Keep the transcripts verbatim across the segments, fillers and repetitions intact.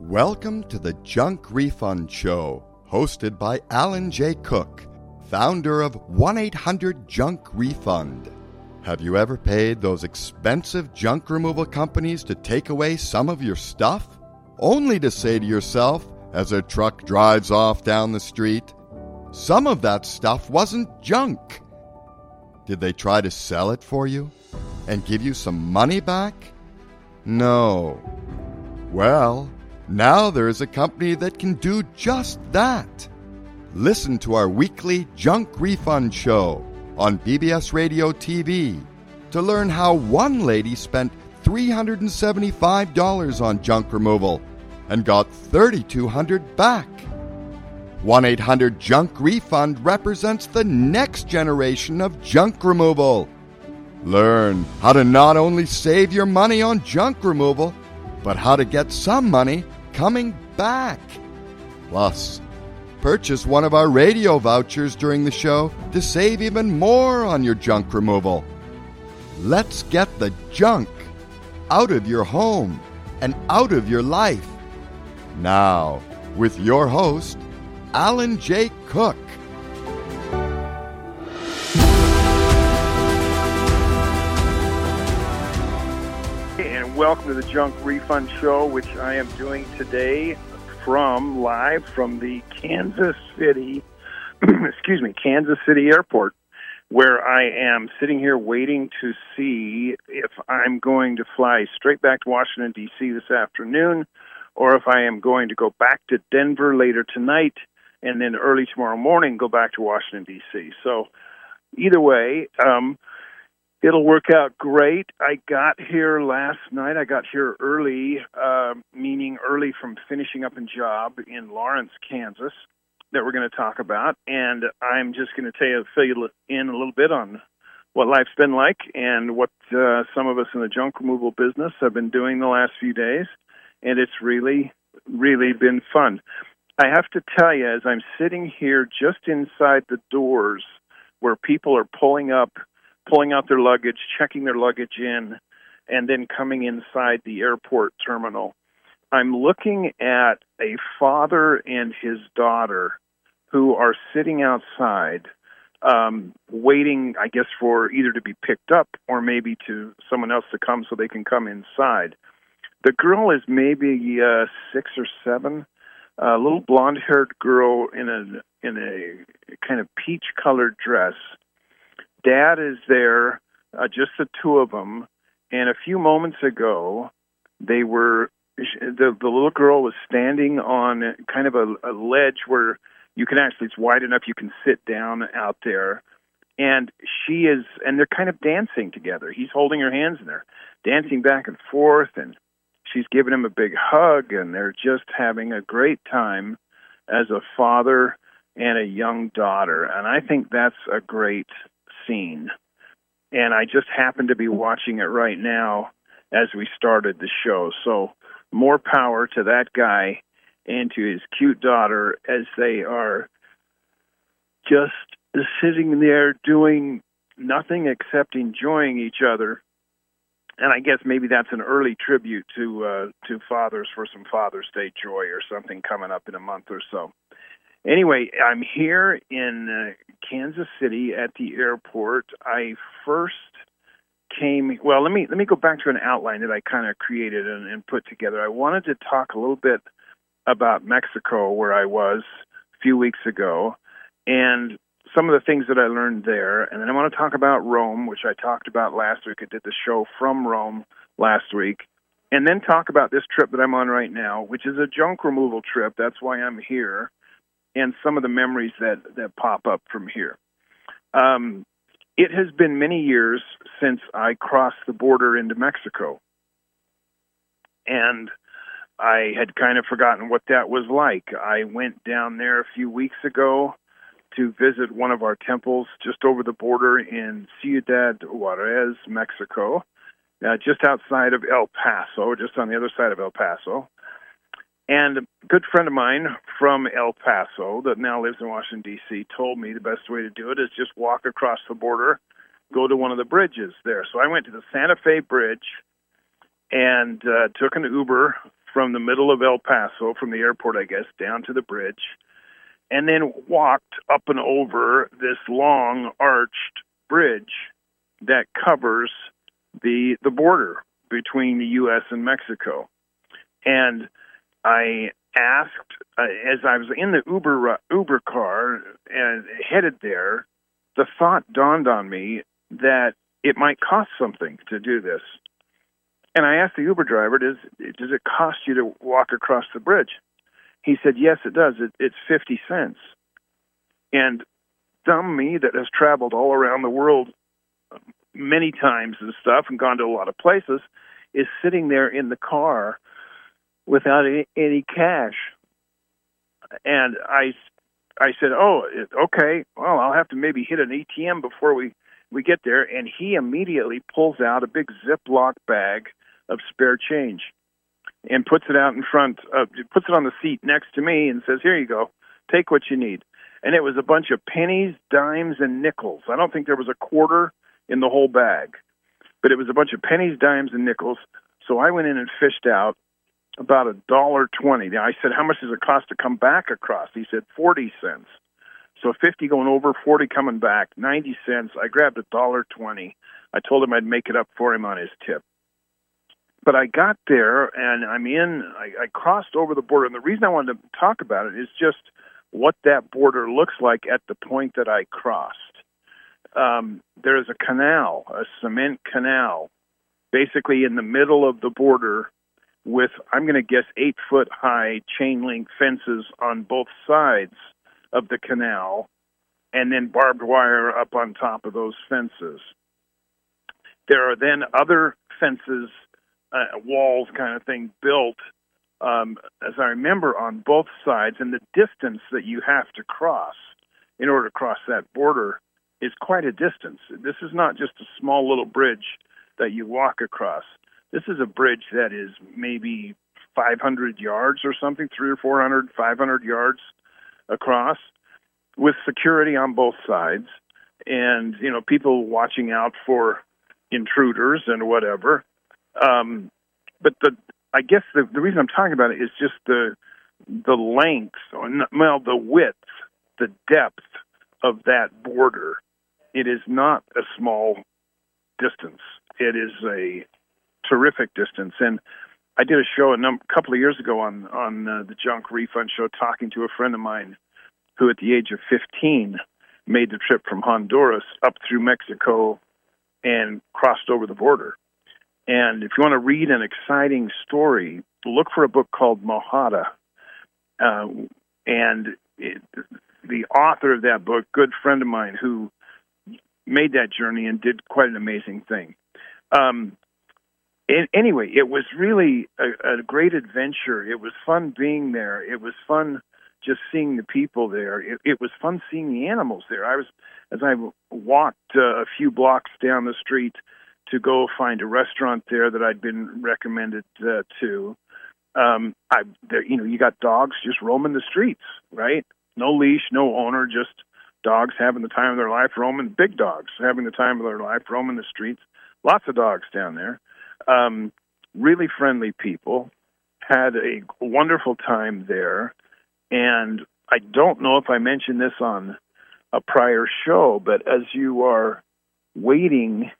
Welcome to the Junk Refund Show, hosted by Alan J. Cook, founder of one eight hundred junk refund. Have you ever paid those expensive junk removal companies to take away some of your stuff? Only to say to yourself, as a truck drives off down the street, some of that stuff wasn't junk. Did they try to sell it for you and give you some money back? No. Well, now there is a company that can do just that. Listen to our weekly Junk Refund Show on B B S Radio T V to learn how one lady spent three hundred seventy-five dollars on junk removal and got three thousand two hundred dollars back. one eight hundred junk refund represents the next generation of junk removal. Learn how to not only save your money on junk removal, but how to get some money coming back. Plus, purchase one of our radio vouchers during the show to save even more on your junk removal. Let's get the junk out of your home and out of your life. Now, with your host, Alan J. Cook. And welcome to the Junk Refund Show, which I am doing today from live from the Kansas City, excuse me, Kansas City Airport, where I am sitting here waiting to see if I'm going to fly straight back to Washington, D C this afternoon, or if I am going to go back to Denver later tonight and then early tomorrow morning go back to Washington, D C So either way, um, it'll work out great. I got here last night. I got here early, uh, meaning early from finishing up a job in Lawrence, Kansas, that we're going to talk about. And I'm just going to tell you, fill you in a little bit on what life's been like and what uh, some of us in the junk removal business have been doing the last few days. And it's really, really been fun. I have to tell you, as I'm sitting here just inside the doors where people are pulling up, pulling out their luggage, checking their luggage in, and then coming inside the airport terminal, I'm looking at a father and his daughter who are sitting outside um, waiting, I guess, for either to be picked up or maybe to someone else to come so they can come inside. The girl is maybe uh, six or seven, a little blonde-haired girl in a in a kind of peach-colored dress. Dad is there, uh, just the two of them, and a few moments ago, they were, the, the little girl was standing on kind of a, a ledge where you can actually, it's wide enough you can sit down out there, and she is, and they're kind of dancing together. He's holding her hands, and they're dancing back and forth, and she's giving him a big hug, and they're just having a great time as a father and a young daughter, and I think that's a great scene. And I just happen to be watching it right now as we started the show. So more power to that guy and to his cute daughter as they are just sitting there doing nothing except enjoying each other. And I guess maybe that's an early tribute to uh, to fathers for some Father's Day joy or something coming up in a month or so. Anyway, I'm here in uh, Kansas City at the airport. I first came, well, let me let me go back to an outline that I kind of created and, and put together. I wanted to talk a little bit about Mexico, where I was a few weeks ago, and some of the things that I learned there. And then I want to talk about Rome, which I talked about last week. I did the show from Rome last week. And then talk about this trip that I'm on right now, which is a junk removal trip. That's why I'm here. And some of the memories that, that pop up from here. Um, it has been many years since I crossed the border into Mexico. And I had kind of forgotten what that was like. I went down there a few weeks ago to visit one of our temples just over the border in Ciudad Juarez, Mexico, uh, just outside of El Paso, just on the other side of El Paso. And a good friend of mine from El Paso that now lives in Washington, D C, told me the best way to do it is just walk across the border, go to one of the bridges there. So I went to the Santa Fe Bridge and uh, took an Uber from the middle of El Paso, from the airport, I guess, down to the bridge, and then walked up and over this long arched bridge that covers the the border between the U S and Mexico. And I asked, uh, as I was in the Uber uh, Uber car and headed there, the thought dawned on me that it might cost something to do this. And I asked the Uber driver, does does it cost you to walk across the bridge? He said, yes, it does. It, it's fifty cents. And dumb me that has traveled all around the world many times and stuff and gone to a lot of places is sitting there in the car without any, any cash. And I, I said, oh, okay, well, I'll have to maybe hit an A T M before we, we get there. And he immediately pulls out a big Ziploc bag of spare change and puts it out in front of, puts it on the seat next to me and says, here you go, take what you need. And it was a bunch of pennies, dimes, and nickels. I don't think there was a quarter in the whole bag, but it was a bunch of pennies, dimes, and nickels. So I went in and fished out about a dollar twenty. Now I said, how much does it cost to come back across? He said forty cents. So fifty going over, forty coming back, ninety cents. I grabbed a dollar twenty. I told him I'd make it up for him on his tip. But I got there, and I'm in, I, I crossed over the border, and the reason I wanted to talk about it is just what that border looks like at the point that I crossed. Um, there is a canal, a cement canal, basically in the middle of the border with, I'm going to guess, eight-foot-high chain-link fences on both sides of the canal, and then barbed wire up on top of those fences. There are then other fences, uh, walls kind of thing built, um, as I remember, on both sides, and the distance that you have to cross in order to cross that border is quite a distance. This is not just a small little bridge that you walk across. This is a bridge that is maybe five hundred yards or something, three or four hundred, five hundred yards across, with security on both sides, and you know people watching out for intruders and whatever. Um, but the I guess the, the reason I'm talking about it is just the the length, well, the width, the depth of that border. It is not a small distance. It is a terrific distance. And I did a show a num- couple of years ago on, on uh, the Junk Refund Show, talking to a friend of mine who at the age of fifteen made the trip from Honduras up through Mexico and crossed over the border. And if you want to read an exciting story, look for a book called Mojada. Uh, and it, the author of that book, good friend of mine who made that journey and did quite an amazing thing. Um, and anyway, it was really a, a great adventure. It was fun being there. It was fun just seeing the people there. It, it was fun seeing the animals there. I was, as I walked uh, a few blocks down the street to go find a restaurant there that I'd been recommended uh, to, um, I, there, you know, you got dogs just roaming the streets, right? No leash, no owner, just dogs having the time of their life roaming, big dogs having the time of their life roaming the streets. Lots of dogs down there. Um, really friendly people. Had a wonderful time there. And I don't know if I mentioned this on a prior show, but as you are waiting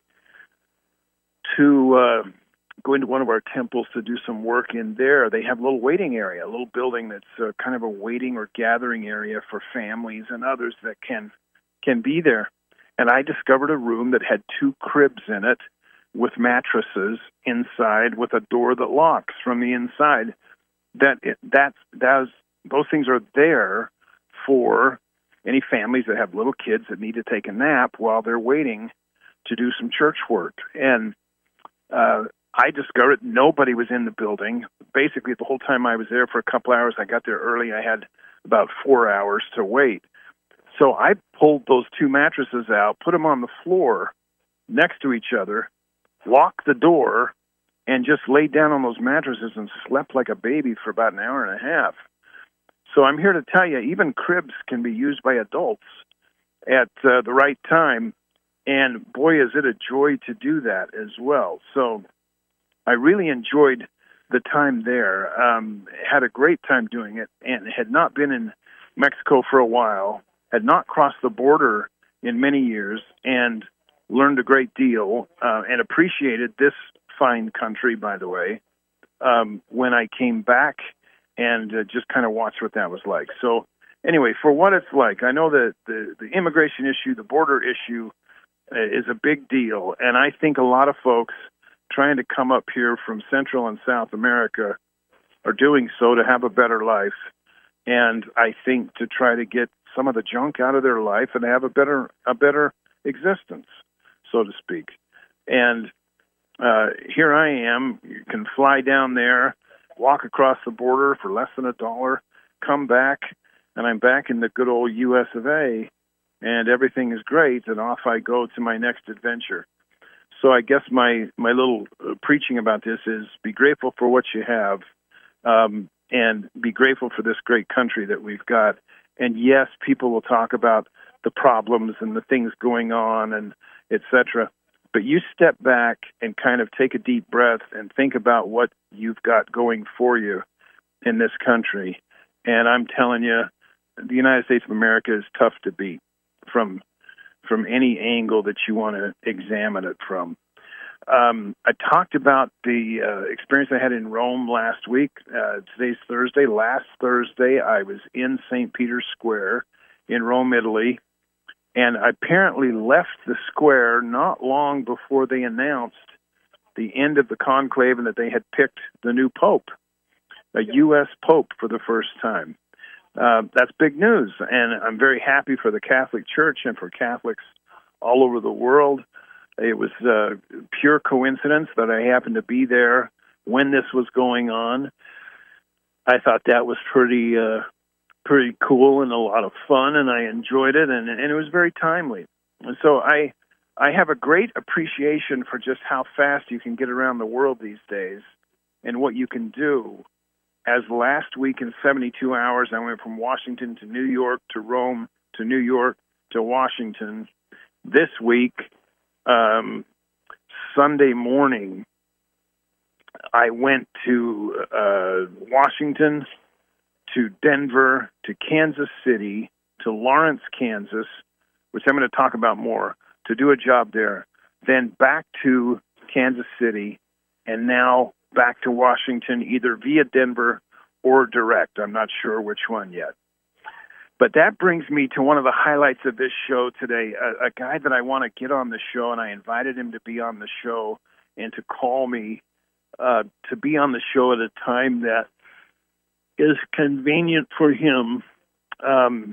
to uh, go into one of our temples to do some work in there, they have a little waiting area, a little building that's uh, kind of a waiting or gathering area for families and others that can can be there. And I discovered a room that had two cribs in it with mattresses inside with a door that locks from the inside. That that's that's those things are there for any families that have little kids that need to take a nap while they're waiting to do some church work. And uh, I discovered nobody was in the building. Basically, the whole time I was there for a couple hours, I got there early. I had about four hours to wait. So I pulled those two mattresses out, put them on the floor next to each other, locked the door, and just laid down on those mattresses and slept like a baby for about an hour and a half. So I'm here to tell you, even cribs can be used by adults at uh, the right time. And boy, is it a joy to do that as well. So I really enjoyed the time there. Um, had a great time doing it, and had not been in Mexico for a while, had not crossed the border in many years, and learned a great deal, uh, and appreciated this fine country, by the way, um, when I came back and uh, just kind of watched what that was like. So anyway, for what it's like, I know that the, the immigration issue, the border issue, uh, is a big deal, and I think a lot of folks trying to come up here from Central and South America are doing so to have a better life, and I think to try to get some of the junk out of their life and have a better a better existence, so to speak. And uh, here I am. You can fly down there, walk across the border for less than a dollar, come back, and I'm back in the good old U S of A, and everything is great, and off I go to my next adventure. So I guess my, my little uh, preaching about this is be grateful for what you have, um, and be grateful for this great country that we've got. And yes, people will talk about the problems and the things going on and et cetera. But you step back and kind of take a deep breath and think about what you've got going for you in this country. And I'm telling you, the United States of America is tough to beat from from any angle that you want to examine it from. Um, I talked about the uh, experience I had in Rome last week. Uh, today's Thursday. Last Thursday, I was in Saint Peter's Square in Rome, Italy, and I apparently left the square not long before they announced the end of the conclave and that they had picked the new pope, a U S pope for the first time. Uh, that's big news, and I'm very happy for the Catholic Church and for Catholics all over the world. It was uh, pure coincidence that I happened to be there when this was going on. I thought that was pretty uh, pretty cool and a lot of fun, and I enjoyed it, and, and it was very timely. And so I I have a great appreciation for just how fast you can get around the world these days and what you can do. As last week in seventy-two hours, I went from Washington to New York to Rome to New York to Washington. This week, um, Sunday morning, I went to uh, Washington, to Denver, to Kansas City, to Lawrence, Kansas, which I'm going to talk about more, to do a job there, then back to Kansas City, and now back to Washington, either via Denver or direct. I'm not sure which one yet. But that brings me to one of the highlights of this show today, a, a guy that I want to get on the show, and I invited him to be on the show and to call me uh, to be on the show at a time that is convenient for him. Um,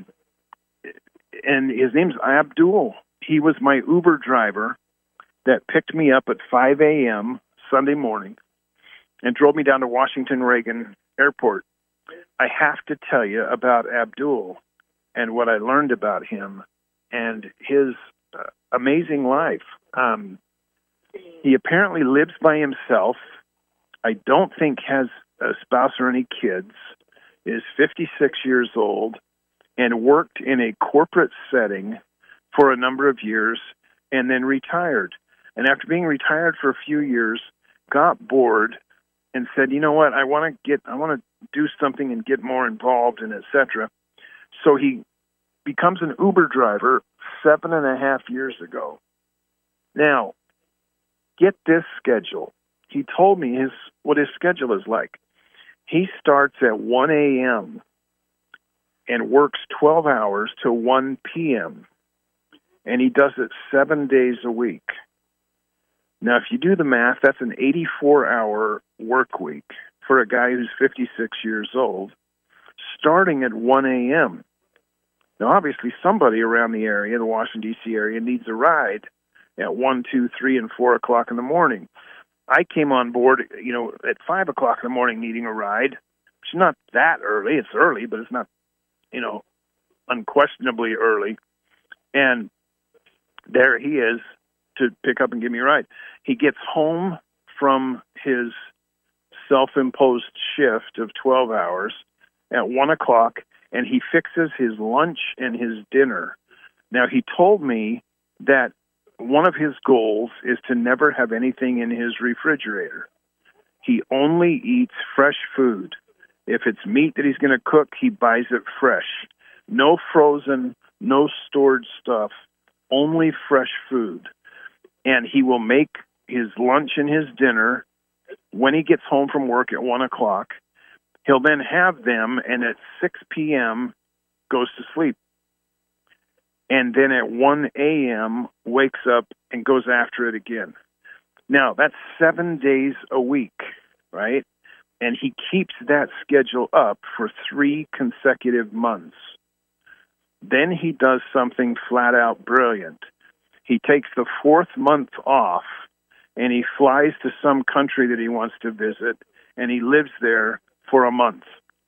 and his name's Abdul. He was my Uber driver that picked me up at five a.m. Sunday morning and drove me down to Washington Reagan Airport. I have to tell you about Abdul and what I learned about him and his uh, amazing life. Um, he apparently lives by himself. I don't think has a spouse or any kids, is fifty-six years old, and worked in a corporate setting for a number of years and then retired. And after being retired for a few years, got bored and said, you know what, I want to get, I want to do something and get more involved and et cetera. So he becomes an Uber driver seven and a half years ago. Now, get this schedule. He told me his what his schedule is like. He starts at one a.m. and works twelve hours till one p.m., and he does it seven days a week. Now, if you do the math, that's an eighty-four hour work week for a guy who's fifty-six years old, starting at one a.m. Now, obviously, somebody around the area, the Washington, D C area, needs a ride at one, two, three, and four o'clock in the morning. I came on board, you know, at five o'clock in the morning needing a ride, which is not that early. It's early, but it's not, you know, unquestionably early. And there he is to pick up and give me a ride. He gets home from his self-imposed shift of twelve hours at one o'clock, and he fixes his lunch and his dinner. Now, he told me that one of his goals is to never have anything in his refrigerator. He only eats fresh food. If it's meat that he's going to cook, he buys it fresh. No frozen, no stored stuff, only fresh food. And he will make his lunch and his dinner when he gets home from work at one o'clock. He'll then have them, and at six p.m. goes to sleep. And then at one a.m. wakes up and goes after it again. Now, that's seven days a week, right? And he keeps that schedule up for three consecutive months. Then he does something flat out brilliant. He takes the fourth month off, and he flies to some country that he wants to visit, and he lives there for a month.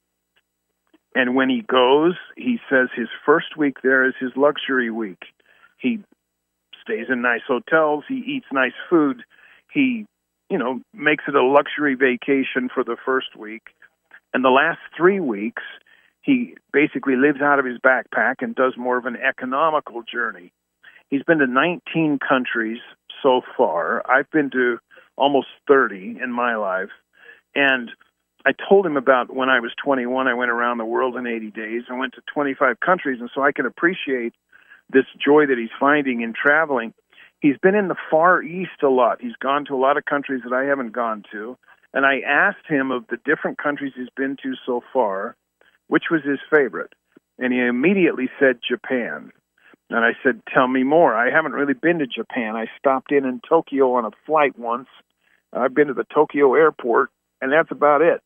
And when he goes, he says his first week there is his luxury week. He stays in nice hotels. He eats nice food. He, you know, makes it a luxury vacation for the first week. And the last three weeks, he basically lives out of his backpack and does more of an economical journey. He's been to nineteen countries so far. I've been to almost thirty in my life. And I told him about when I was twenty-one, I went around the world in eighty days. I went to twenty-five countries, and so I can appreciate this joy that he's finding in traveling. He's been in the Far East a lot. He's gone to a lot of countries that I haven't gone to. And I asked him of the different countries he's been to so far, which was his favorite. And he immediately said Japan. And I said, tell me more. I haven't really been to Japan. I stopped in in Tokyo on a flight once. I've been to the Tokyo airport, and that's about it.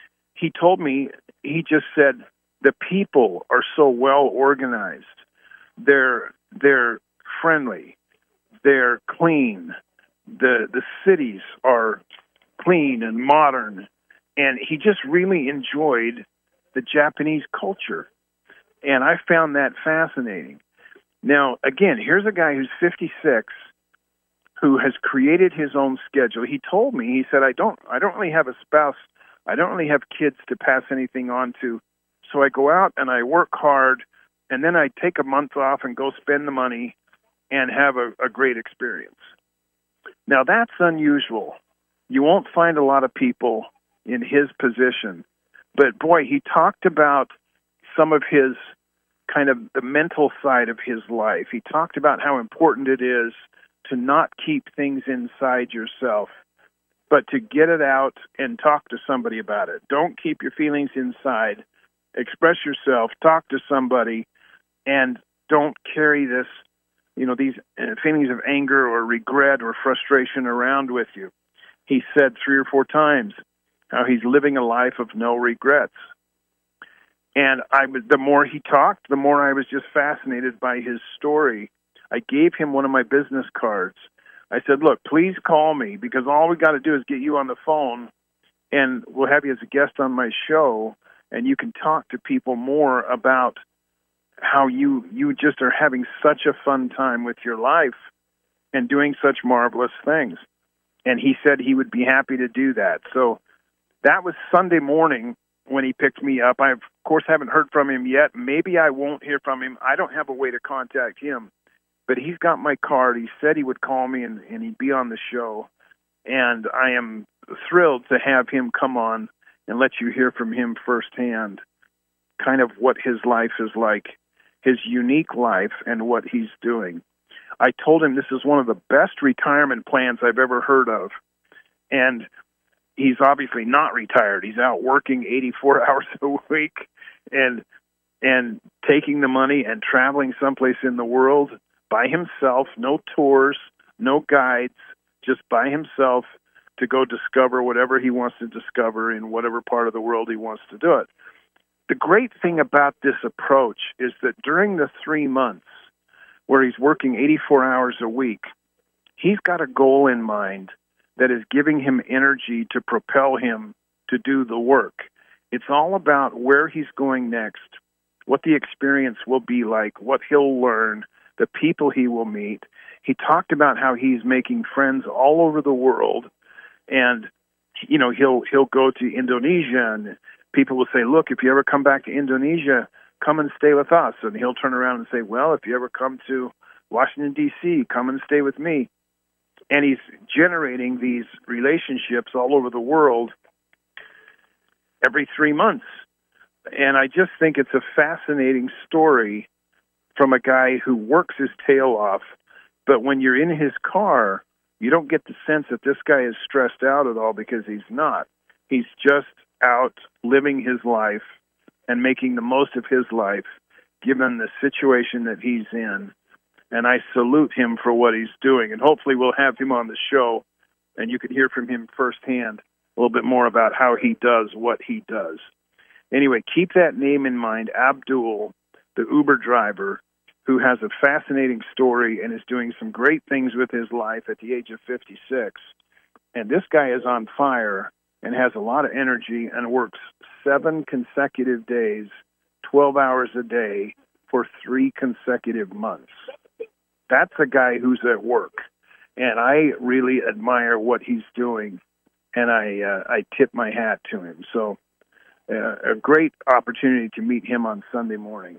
He told me, he just said, the people are so well organized. They're they're friendly. They're clean. The the cities are clean and modern. And he just really enjoyed the Japanese culture. And I found that fascinating. Now, again, here's a guy who's fifty-six who has created his own schedule. He told me, he said, I don't I don't really have a spouse. I don't really have kids to pass anything on to. So I go out and I work hard, and then I take a month off and go spend the money and have a, a great experience. Now, that's unusual. You won't find a lot of people in his position. But, boy, he talked about some of his kind of the mental side of his life. He talked about how important it is to not keep things inside yourself, but to get it out and talk to somebody about it. Don't keep your feelings inside. Express yourself, talk to somebody, and don't carry this, you know, these feelings of anger or regret or frustration around with you. He said three or four times how he's living a life of no regrets. And I was, the more he talked, the more I was just fascinated by his story. I gave him one of my business cards. I said, look, please call me, because all we got to do is get you on the phone, and we'll have you as a guest on my show, and you can talk to people more about how you you just are having such a fun time with your life and doing such marvelous things. And he said he would be happy to do that. So that was Sunday morning when he picked me up. I, of course, haven't heard from him yet. Maybe I won't hear from him. I don't have a way to contact him. But he's got my card. He said he would call me and, and he'd be on the show. And I am thrilled to have him come on and let you hear from him firsthand, kind of what his life is like, his unique life, and what he's doing. I told him this is one of the best retirement plans I've ever heard of. And he's obviously not retired. He's out working eighty-four hours a week and and taking the money and traveling someplace in the world by himself, no tours, no guides, just by himself to go discover whatever he wants to discover in whatever part of the world he wants to do it. The great thing about this approach is that during the three months where he's working eighty-four hours a week, he's got a goal in mind that is giving him energy to propel him to do the work. It's all about where he's going next, what the experience will be like, what he'll learn, the people he will meet. He talked about how he's making friends all over the world, and you know he'll he'll go to Indonesia, and people will say, "Look, if you ever come back to Indonesia, come and stay with us." And he'll turn around and say, "Well, if you ever come to Washington D C, come and stay with me." and he's generating these relationships all over the world every three months. And I just think it's a fascinating story from a guy who works his tail off, but when you're in his car, you don't get the sense that this guy is stressed out at all, because he's not. He's just out living his life and making the most of his life, given the situation that he's in. And I salute him for what he's doing. And hopefully we'll have him on the show, and you can hear from him firsthand a little bit more about how he does what he does. Anyway, keep that name in mind, Abdul, the Uber driver, who has a fascinating story and is doing some great things with his life at the age of fifty-six. And this guy is on fire and has a lot of energy and works seven consecutive days, twelve hours a day, for three consecutive months. That's a guy who's at work. And I really admire what he's doing, and I uh, I tip my hat to him. So uh, a great opportunity to meet him on Sunday morning.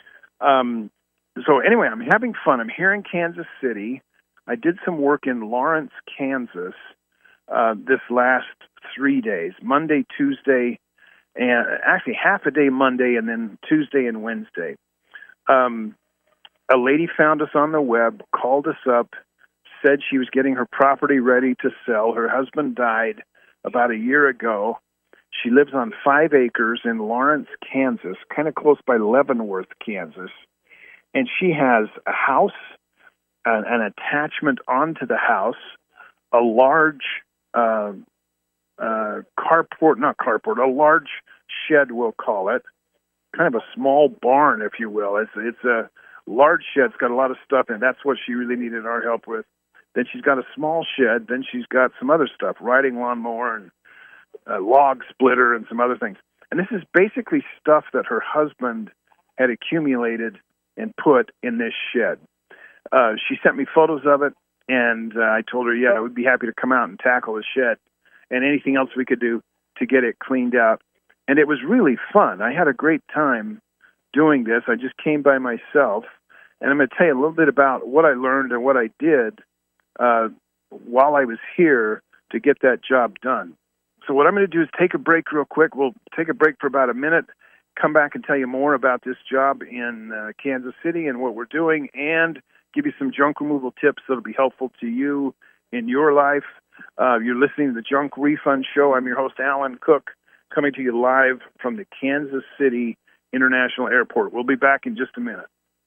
Um, so anyway, I'm having fun. I'm here in Kansas City. I did some work in Lawrence, Kansas, uh, this last three days, Monday, Tuesday, and actually half a day Monday, and then Tuesday and Wednesday. Um, a lady found us on the web, called us up, said she was getting her property ready to sell. Her husband died about a year ago. She lives on five acres in Lawrence, Kansas, kind of close by Leavenworth, Kansas. And she has a house, an, an attachment onto the house, a large uh, uh, carport, not carport, a large shed, we'll call it, kind of a small barn, if you will. It's, it's a large shed. It's got a lot of stuff in it. That's what she really needed our help with. Then she's got a small shed. Then she's got some other stuff, riding lawnmower and a log splitter and some other things. And this is basically stuff that her husband had accumulated and put in this shed. Uh, she sent me photos of it, and uh, I told her, yeah, I would be happy to come out and tackle the shed and anything else we could do to get it cleaned out. And it was really fun. I had a great time doing this. I just came by myself, and I'm going to tell you a little bit about what I learned and what I did uh, while I was here to get that job done. So what I'm going to do is take a break real quick. We'll take a break for about a minute, come back and tell you more about this job in uh, Kansas City and what we're doing, and give you some junk removal tips that'll be helpful to you in your life. Uh, you're listening to the Junk Refund Show. I'm your host, Alan Cook, coming to you live from the Kansas City International Airport. We'll be back in just a minute.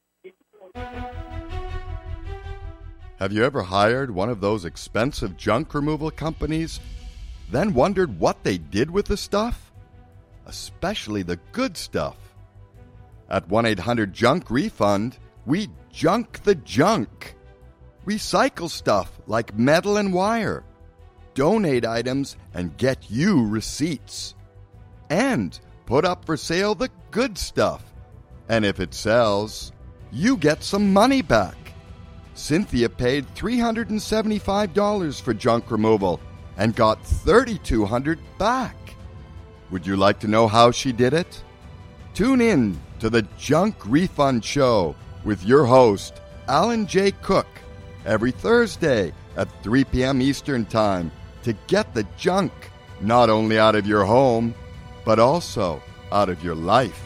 Have you ever hired one of those expensive junk removal companies, then wondered what they did with the stuff? Especially the good stuff. At one eight hundred junk refund, we junk the junk. Recycle stuff like metal and wire. Donate items and get you receipts. And put up for sale the good stuff. And if it sells, you get some money back. Cynthia paid three hundred seventy-five dollars for junk removal and got three thousand two hundred dollars back. Would you like to know how she did it? Tune in to the Junk Refund Show with your host, Alan J. Cook, every Thursday at three p.m. Eastern Time to get the junk not only out of your home, but also out of your life.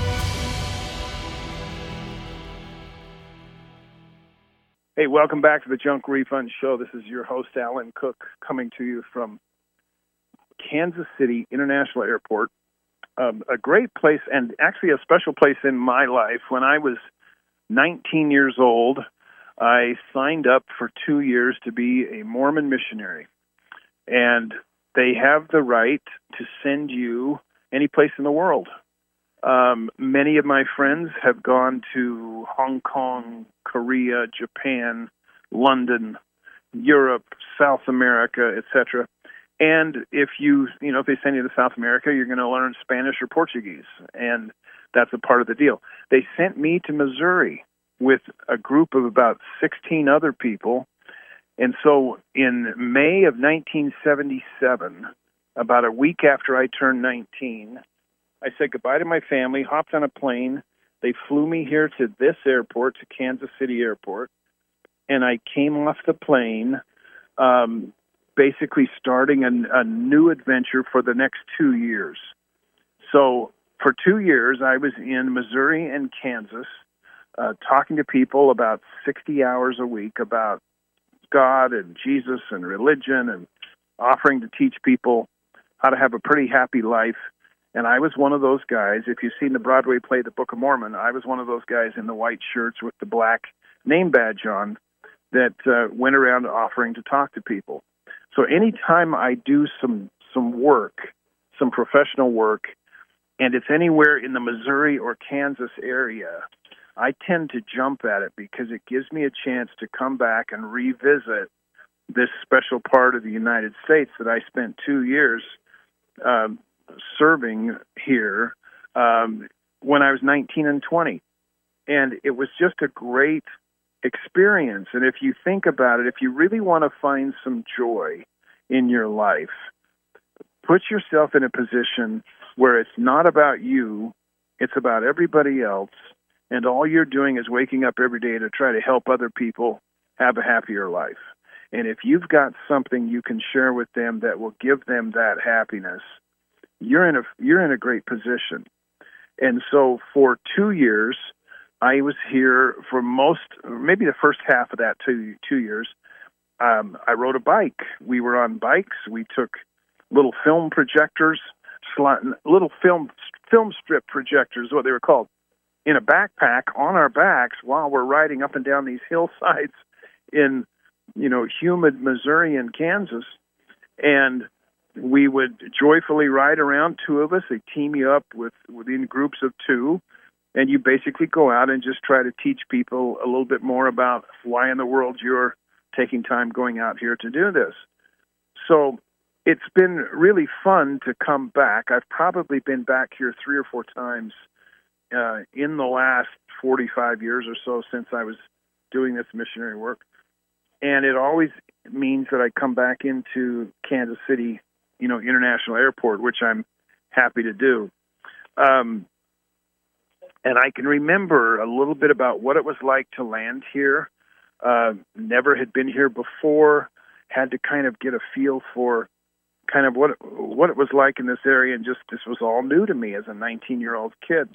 Hey, welcome back to the Junk Refund Show. This is your host, Alan Cook, coming to you from Kansas City International Airport. Um, a great place, and actually a special place in my life. When I was nineteen years old, I signed up for two years to be a Mormon missionary. And they have the right to send you any place in the world. Um, many of my friends have gone to Hong Kong, Korea, Japan, London, Europe, South America, et cetera. And if you, you know, if they send you to South America, you're going to learn Spanish or Portuguese, and that's a part of the deal. They sent me to Missouri with a group of about sixteen other people, and so in May of nineteen seventy-seven, about a week after I turned nineteen, I said goodbye to my family, hopped on a plane. They flew me here to this airport, to Kansas City Airport, and I came off the plane um, basically starting a, a new adventure for the next two years. So for two years, I was in Missouri and Kansas, uh, talking to people about sixty hours a week about God and Jesus and religion, and offering to teach people how to have a pretty happy life. And I was one of those guys. If you've seen the Broadway play The Book of Mormon, I was one of those guys in the white shirts with the black name badge on that uh, went around offering to talk to people. So anytime I do some some work, some professional work, and it's anywhere in the Missouri or Kansas area, I tend to jump at it because it gives me a chance to come back and revisit this special part of the United States that I spent two years um, serving here um, when I was nineteen and twenty. And it was just a great experience. And if you think about it, if you really want to find some joy in your life, put yourself in a position where it's not about you, it's about everybody else, and all you're doing is waking up every day to try to help other people have a happier life. And if you've got something you can share with them that will give them that happiness, you're in a you're in a great position. And so for two years, I was here for most, maybe the first half of that two two years. Um, I rode a bike. We were on bikes. We took little film projectors, little film film strip projectors, what they were called, in a backpack on our backs while we're riding up and down these hillsides in, you know, humid Missouri and Kansas. And we would joyfully ride around, two of us. They team you up with within groups of two, and you basically go out and just try to teach people a little bit more about why in the world you're taking time going out here to do this. So it's been really fun to come back. I've probably been back here three or four times uh, in the last forty-five years or so since I was doing this missionary work. And it always means that I come back into Kansas City, you know, International Airport, which I'm happy to do. Um, and I can remember a little bit about what it was like to land here. Uh, never had been here before, had to kind of get a feel for kind of what what it was like in this area, and just this was all new to me as a nineteen-year-old kid.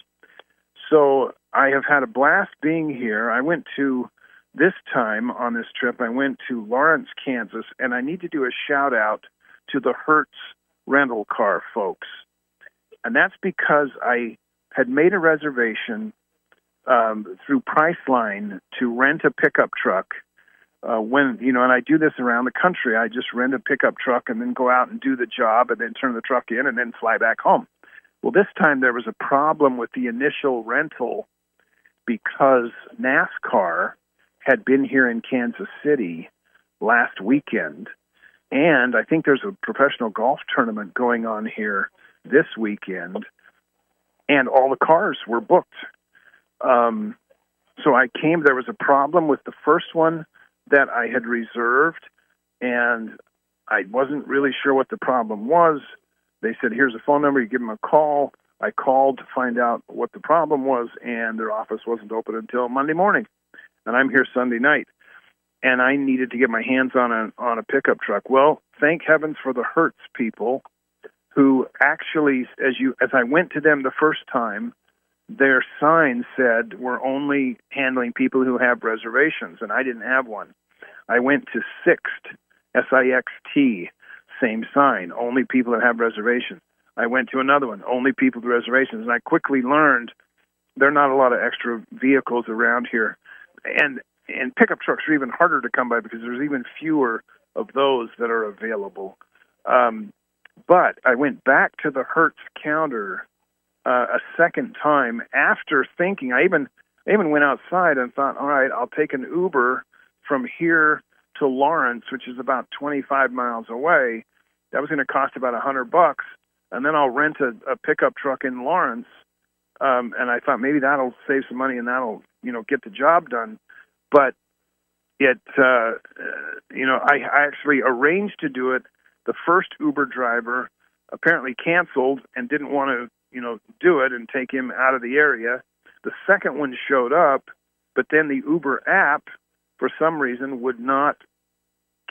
So I have had a blast being here. I went to, this time on this trip, I went to Lawrence, Kansas, and I need to do a shout-out to the Hertz rental car folks. And that's because I had made a reservation um, through Priceline to rent a pickup truck. Uh, when, you know, and I do this around the country. I just rent a pickup truck and then go out and do the job and then turn the truck in and then fly back home. Well, this time there was a problem with the initial rental because NASCAR had been here in Kansas City last weekend, and I think there's a professional golf tournament going on here this weekend, and all the cars were booked. Um, so I came, there was a problem with the first one that I had reserved, and I wasn't really sure what the problem was. They said, here's a phone number, you give them a call. I called to find out what the problem was, and their office wasn't open until Monday morning. And I'm here Sunday night, and I needed to get my hands on a on a pickup truck. Well, thank heavens for the Hertz people, who actually, as you as I went to them the first time, their sign said, we're only handling people who have reservations, and I didn't have one. I went to Sixt, S I X T, same sign, only people that have reservations. I went to another one, only people with reservations, and I quickly learned there are not a lot of extra vehicles around here. And and pickup trucks are even harder to come by because there's even fewer of those that are available. Um, but I went back to the Hertz counter uh, a second time after thinking. I even I even went outside and thought, all right, I'll take an Uber from here to Lawrence, which is about twenty-five miles away. That was going to cost about a hundred bucks, and then I'll rent a, a pickup truck in Lawrence. Um, and I thought maybe that'll save some money and that'll, you know, get the job done. But it, uh, you know, I, I actually arranged to do it. The first Uber driver apparently canceled and didn't want to, you know, do it and take him out of the area. The second one showed up, but then the Uber app, for some reason, would not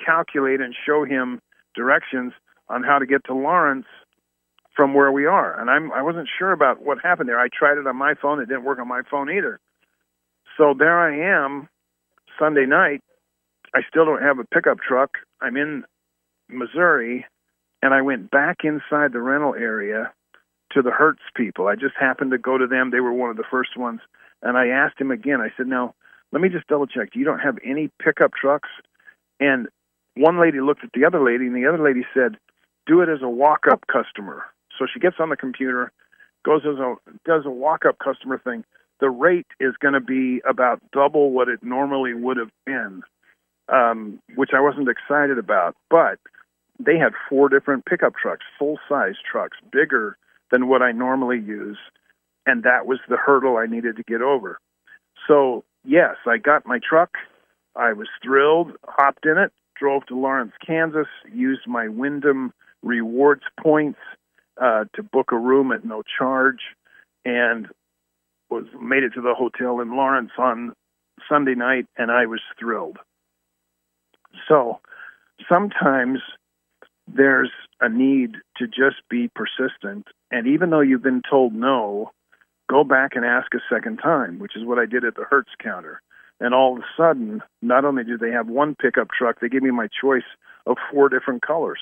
calculate and show him directions on how to get to Lawrence from where we are. And I'm, I wasn't sure about what happened there. I tried it on my phone. It didn't work on my phone either. So there I am, Sunday night. I still don't have a pickup truck. I'm in Missouri, and I went back inside the rental area to the Hertz people. I just happened to go to them. They were one of the first ones. And I asked him again. I said, now, let me just double check. You don't have any pickup trucks? And one lady looked at the other lady, and the other lady said, do it as a walk-up customer. So she gets on the computer, goes as a, does a walk-up customer thing. The rate is going to be about double what it normally would have been, um, which I wasn't excited about. But they had four different pickup trucks, full-size trucks, bigger than what I normally use, and that was the hurdle I needed to get over. So, yes, I got my truck. I was thrilled, hopped in it, drove to Lawrence, Kansas, used my Wyndham Rewards points uh, to book a room at no charge, and was made it to the hotel in Lawrence on Sunday night, and I was thrilled. So sometimes there's a need to just be persistent, and even though you've been told no, go back and ask a second time, which is what I did at the Hertz counter. And all of a sudden, not only do they have one pickup truck, they gave me my choice of four different colors.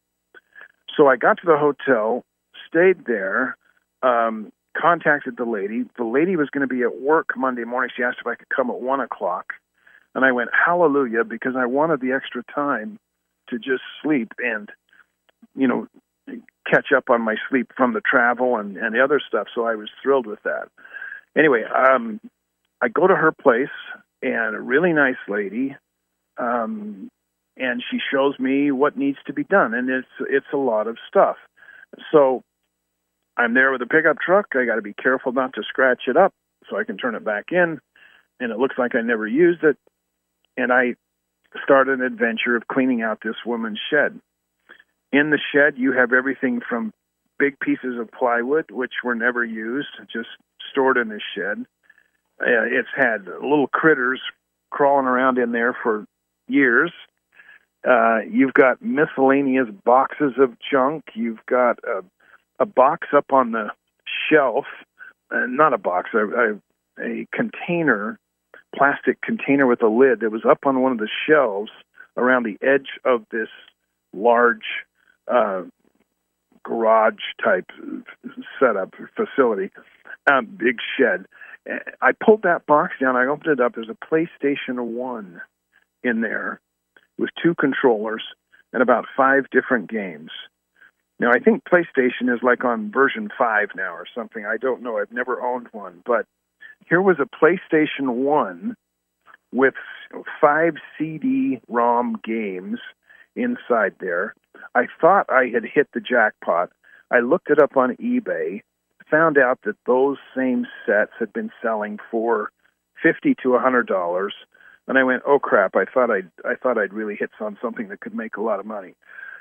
So I got to the hotel, stayed there, um, contacted the lady. The lady was going to be at work Monday morning. She asked if I could come at one o'clock. And I went, hallelujah, because I wanted the extra time to just sleep and, you know, catch up on my sleep from the travel and, and the other stuff. So I was thrilled with that. Anyway, um, I go to her place, and a really nice lady, um, and she shows me what needs to be done, and it's it's a lot of stuff. So I'm there with a pickup truck. I got to be careful not to scratch it up so I can turn it back in, and it looks like I never used it. And I started an adventure of cleaning out this woman's shed. In the shed, you have everything from big pieces of plywood, which were never used, just stored in this shed. Uh, it's had little critters crawling around in there for years. Uh, you've got miscellaneous boxes of junk. You've got a, a box up on the shelf, uh, not a box, a, a, a container, plastic container with a lid that was up on one of the shelves around the edge of this large uh, garage-type setup facility, um, big shed. I pulled that box down. I opened it up. There's a PlayStation one in there with two controllers and about five different games. Now, I think PlayStation is like on version five now or something. I don't know. I've never owned one. But here was a PlayStation one with five C D ROM games inside there. I thought I had hit the jackpot. I looked it up on eBay, found out that those same sets had been selling for fifty to a hundred dollars, and I went, "Oh crap! I thought I'd I thought I'd really hit on something that could make a lot of money."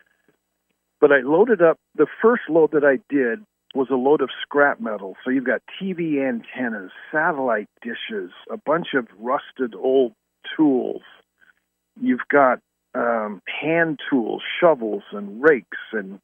But I loaded up. The first load that I did was a load of scrap metal. So you've got T V antennas, satellite dishes, a bunch of rusted old tools. You've got um, hand tools, shovels, and rakes, and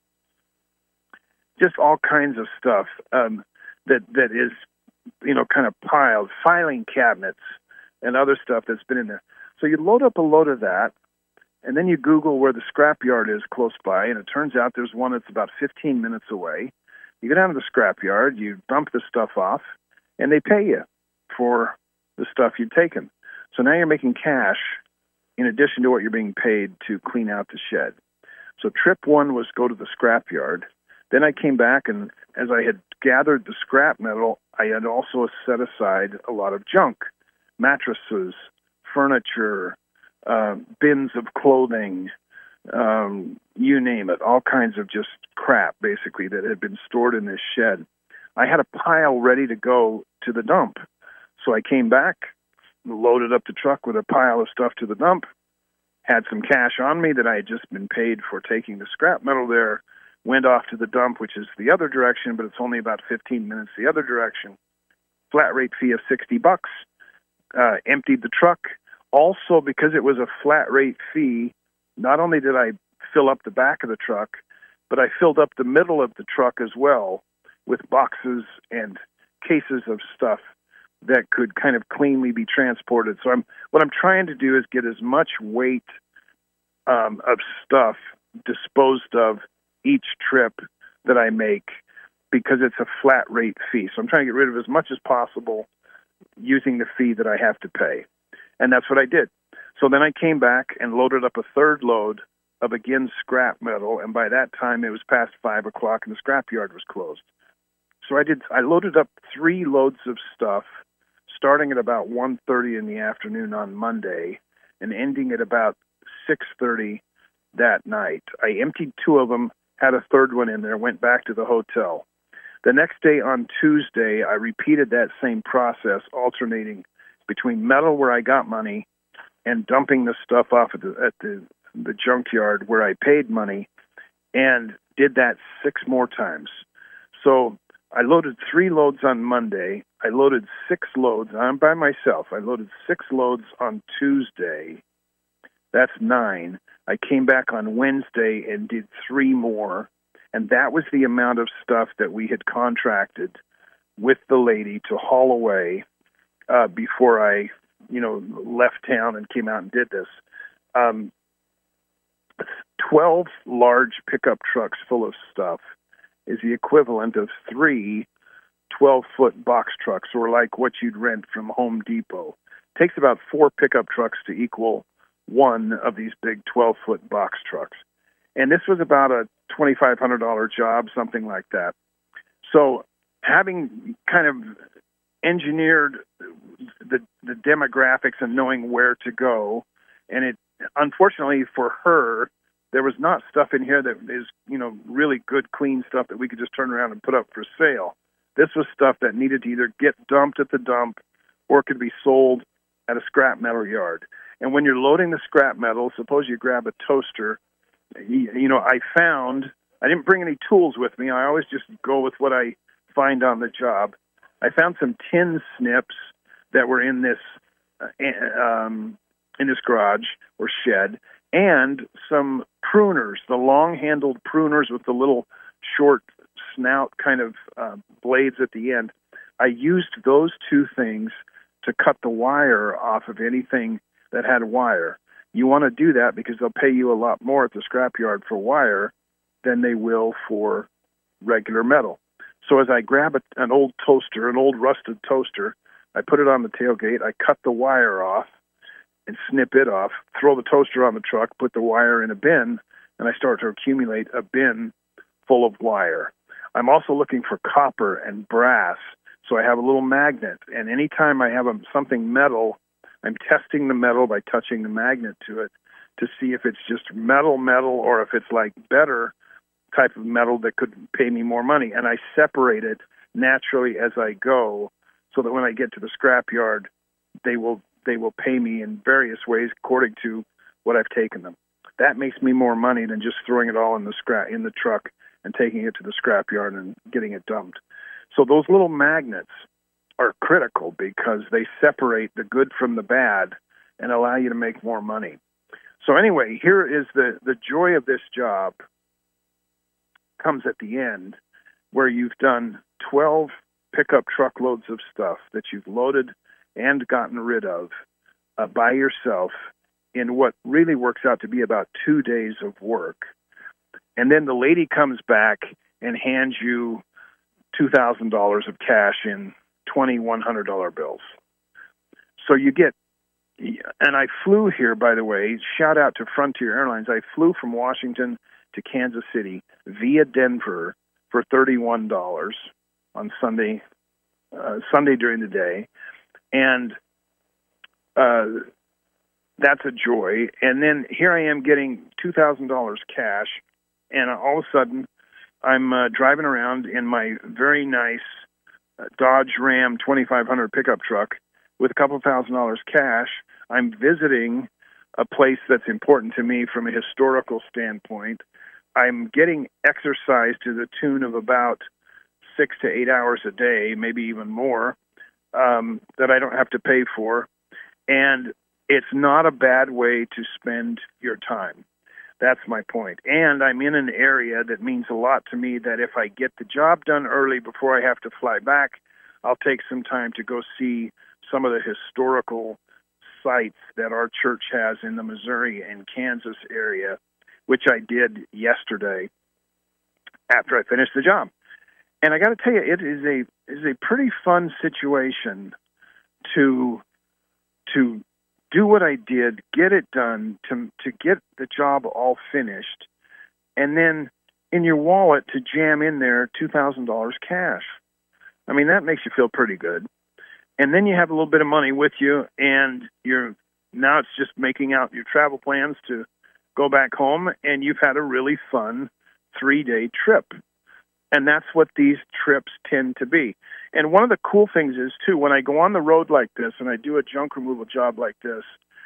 just all kinds of stuff um, that that is, you know, kind of piled, filing cabinets and other stuff that's been in there. So you load up a load of that, and then you Google where the scrapyard is close by, and it turns out there's one that's about fifteen minutes away. You go down to the scrapyard, you dump the stuff off, and they pay you for the stuff you'd taken. So now you're making cash in addition to what you're being paid to clean out the shed. So trip one was go to the scrapyard. Then I came back, and as I had gathered the scrap metal, I had also set aside a lot of junk, mattresses, furniture, uh, bins of clothing, um, you name it, all kinds of just crap, basically, that had been stored in this shed. I had a pile ready to go to the dump. So I came back, loaded up the truck with a pile of stuff to the dump, had some cash on me that I had just been paid for taking the scrap metal there, went off to the dump, which is the other direction, but it's only about fifteen minutes the other direction. Flat rate fee of sixty bucks. Uh, emptied the truck. Also, because it was a flat rate fee, not only did I fill up the back of the truck, but I filled up the middle of the truck as well with boxes and cases of stuff that could kind of cleanly be transported. So I'm what I'm trying to do is get as much weight um, of stuff disposed of each trip that I make, because it's a flat rate fee. So I'm trying to get rid of as much as possible using the fee that I have to pay. And that's what I did. So then I came back and loaded up a third load of, again, scrap metal, and by that time it was past five o'clock and the scrap yard was closed. So I did. I loaded up three loads of stuff, starting at about one thirty in the afternoon on Monday and ending at about six thirty that night. I emptied two of them, had a third one in there, went back to the hotel. The next day on Tuesday, I repeated that same process, alternating between metal where I got money and dumping the stuff off at the, at the, the junkyard where I paid money, and did that six more times. So I loaded three loads on Monday. I loaded six loads. I'm by myself. I loaded six loads on Tuesday. That's nine. I came back on Wednesday and did three more, and that was the amount of stuff that we had contracted with the lady to haul away uh, before I, you know, left town and came out and did this. Um, twelve large pickup trucks full of stuff is the equivalent of three twelve-foot box trucks, or like what you'd rent from Home Depot. It takes about four pickup trucks to equal one of these big twelve-foot box trucks. And this was about a twenty-five hundred dollars job, something like that. So having kind of engineered the, the demographics and knowing where to go, and it, unfortunately for her, there was not stuff in here that is, you know, really good, clean stuff that we could just turn around and put up for sale. This was stuff that needed to either get dumped at the dump or could be sold at a scrap metal yard. And when you're loading the scrap metal, suppose you grab a toaster. You, you know, I found, I didn't bring any tools with me. I always just go with what I find on the job. I found some tin snips that were in this uh, um, in this garage or shed, and some pruners, the long-handled pruners with the little short snout kind of uh, blades at the end. I used those two things to cut the wire off of anything that had wire. You want to do that because they'll pay you a lot more at the scrapyard for wire than they will for regular metal. So as I grab a, an old toaster, an old rusted toaster, I put it on the tailgate, I cut the wire off and snip it off, throw the toaster on the truck, put the wire in a bin, and I start to accumulate a bin full of wire. I'm also looking for copper and brass, so I have a little magnet, and anytime I have a, something metal, I'm testing the metal by touching the magnet to it to see if it's just metal metal or if it's like better type of metal that could pay me more money. And I separate it naturally as I go so that when I get to the scrapyard, they will they will pay me in various ways according to what I've taken them. That makes me more money than just throwing it all in the scrap in the truck and taking it to the scrapyard and getting it dumped. So those little magnets are critical because they separate the good from the bad and allow you to make more money. So anyway, here is the, the joy of this job comes at the end, where you've done twelve pickup truckloads of stuff that you've loaded and gotten rid of uh, by yourself in what really works out to be about two days of work. And then the lady comes back and hands you two thousand dollars of cash in twenty one hundred dollar bills. So you get, and I flew here, by the way, shout out to Frontier Airlines. I flew from Washington to Kansas City via Denver for thirty-one dollars on Sunday, uh, Sunday during the day. And uh, that's a joy. And then here I am getting two thousand dollars cash, and all of a sudden I'm uh, driving around in my very nice uh, Dodge Ram twenty-five hundred pickup truck with a couple thousand dollars cash. I'm visiting a place that's important to me from a historical standpoint. I'm getting exercise to the tune of about six to eight hours a day, maybe even more, um, that I don't have to pay for. And it's not a bad way to spend your time. That's my point. And I'm in an area that means a lot to me, that if I get the job done early before I have to fly back, I'll take some time to go see some of the historical sites that our church has in the Missouri and Kansas area, which I did yesterday after I finished the job. And I got to tell you, it is a is a pretty fun situation to to do what I did, get it done, to to get the job all finished, and then in your wallet to jam in there two thousand dollars cash. I mean, that makes you feel pretty good. And then you have a little bit of money with you, and you're now it's just making out your travel plans to go back home, and you've had a really fun three-day trip. And that's what these trips tend to be. And one of the cool things is, too, when I go on the road like this and I do a junk removal job like this,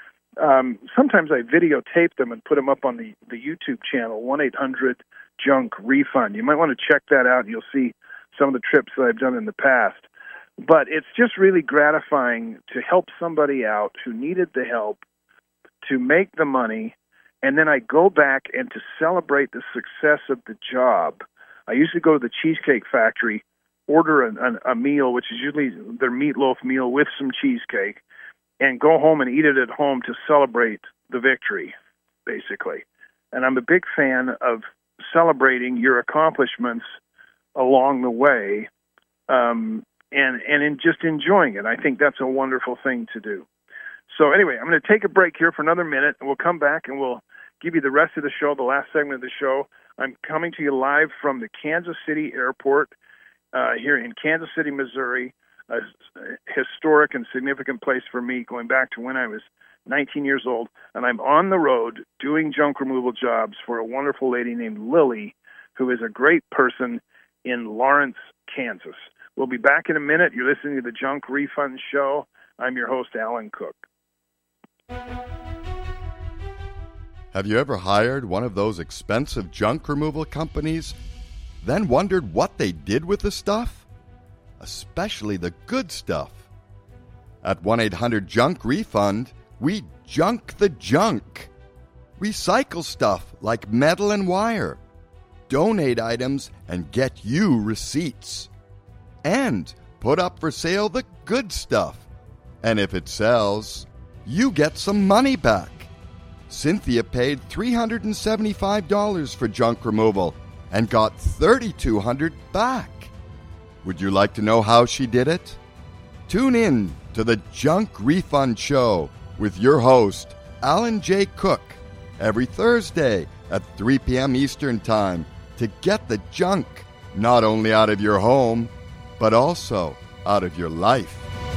um, sometimes I videotape them and put them up on the, the YouTube channel, one eight hundred junk refund. You might want to check that out. You'll see some of the trips that I've done in the past. But it's just really gratifying to help somebody out who needed the help, to make the money, and then I go back and to celebrate the success of the job. I usually go to the Cheesecake Factory, order a, a, a meal, which is usually their meatloaf meal with some cheesecake, and go home and eat it at home to celebrate the victory, basically. And I'm a big fan of celebrating your accomplishments along the way, um, and, and in just enjoying it. I think that's a wonderful thing to do. So anyway, I'm going to take a break here for another minute, and we'll come back and we'll give you the rest of the show, the last segment of the show. I'm coming to you live from the Kansas City Airport uh, here in Kansas City, Missouri, a historic and significant place for me going back to when I was nineteen years old. And I'm on the road doing junk removal jobs for a wonderful lady named Lily, who is a great person in Lawrence, Kansas. We'll be back in a minute. You're listening to the Junk Refund Show. I'm your host, Alan Cook. Have you ever hired one of those expensive junk removal companies, then wondered what they did with the stuff? Especially the good stuff. At one eight hundred junk refund, we junk the junk. Recycle stuff like metal and wire. Donate items and get you receipts. And put up for sale the good stuff. And if it sells, you get some money back. Cynthia paid three hundred seventy-five dollars for junk removal and got three thousand two hundred dollars back. Would you like to know how she did it? Tune in to the Junk Refund Show with your host, Alan J. Cook, every Thursday at three p.m. Eastern Time to get the junk not only out of your home, but also out of your life.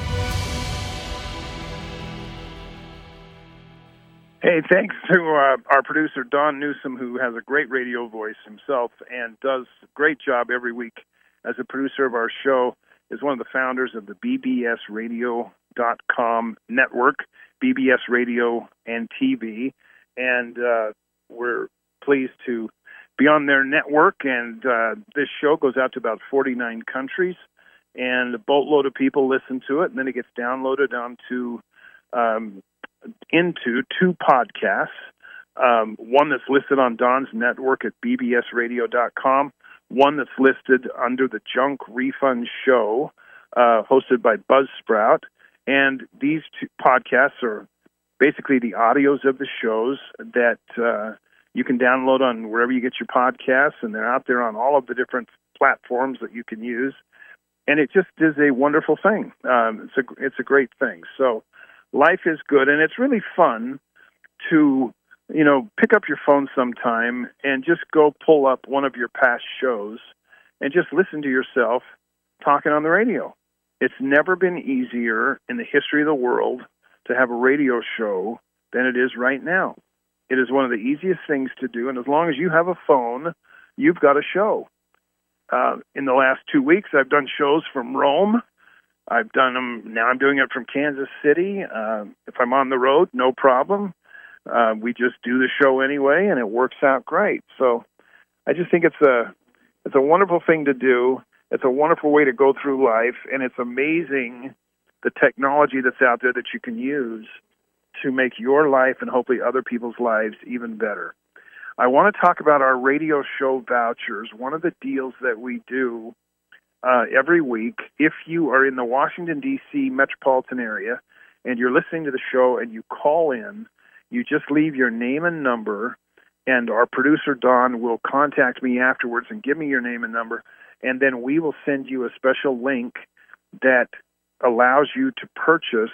Hey, thanks to uh, our producer, Don Newsom, who has a great radio voice himself and does a great job every week as a producer of our show, is one of the founders of the B B S radio dot com network, B B S Radio and T V, and uh, we're pleased to be on their network, and uh, this show goes out to about forty-nine countries, and a boatload of people listen to it, and then it gets downloaded onto um, into two podcasts, um, one that's listed on Don's network at B B S radio dot com, one that's listed under the Junk Refund Show, uh, hosted by Buzzsprout. And these two podcasts are basically the audios of the shows that uh, you can download on wherever you get your podcasts, and they're out there on all of the different platforms that you can use. And it just is a wonderful thing. Um, it's a it's a great thing. So life is good, and it's really fun to, you know, pick up your phone sometime and just go pull up one of your past shows and just listen to yourself talking on the radio. It's never been easier in the history of the world to have a radio show than it is right now. It is one of the easiest things to do, and as long as you have a phone, you've got a show. Uh, in the last two weeks, I've done shows from Rome. I've done them, now I'm doing it from Kansas City. Uh, if I'm on the road, no problem. Uh, we just do the show anyway, and it works out great. So I just think it's a it's a wonderful thing to do. It's a wonderful way to go through life, and it's amazing the technology that's out there that you can use to make your life and hopefully other people's lives even better. I want to talk about our radio show vouchers. One of the deals that we do uh, every week, if you are in the Washington, D C metropolitan area and you're listening to the show and you call in, you just leave your name and number, and our producer, Don, will contact me afterwards and give me your name and number, and then we will send you a special link that allows you to purchase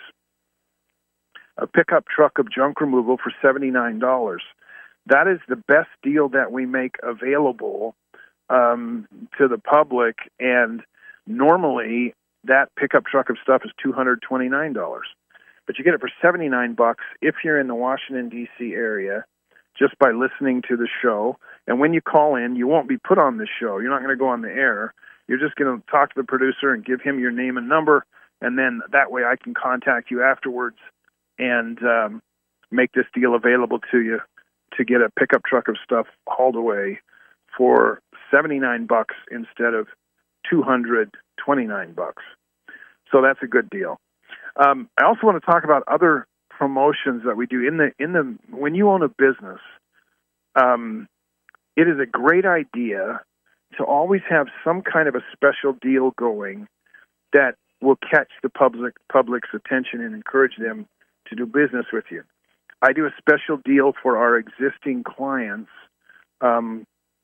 a pickup truck of junk removal for seventy-nine dollars. That is the best deal that we make available um, to the public, and normally that pickup truck of stuff is two hundred twenty-nine dollars. But you get it for seventy-nine bucks if you're in the Washington, D C area, just by listening to the show. And when you call in, you won't be put on the show. You're not going to go on the air. You're just going to talk to the producer and give him your name and number, and then that way I can contact you afterwards and um, make this deal available to you to get a pickup truck of stuff hauled away for seventy-nine bucks instead of two hundred twenty-nine bucks. So that's a good deal. Um, I also want to talk about other promotions that we do in the in the when you own a business. Um, it is a great idea to always have some kind of a special deal going that will catch the public public's attention and encourage them to do business with you. I do a special deal for our existing clients um,